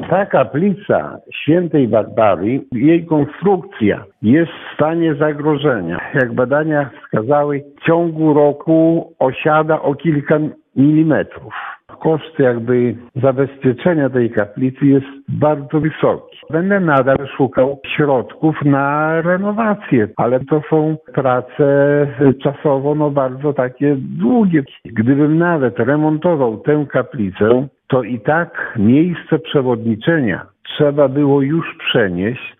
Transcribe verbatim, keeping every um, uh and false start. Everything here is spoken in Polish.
Ta kaplica świętej Barbarii, jej konstrukcja jest w stanie zagrożenia. Jak badania wskazały, w ciągu roku osiada o kilka milimetrów. Koszt jakby zabezpieczenia tej kaplicy jest bardzo wysoki. Będę nadal szukał środków na renowację, ale to są prace czasowo no bardzo takie długie. Gdybym nawet remontował tę kaplicę, to i tak miejsce przewodniczenia trzeba było już przenieść.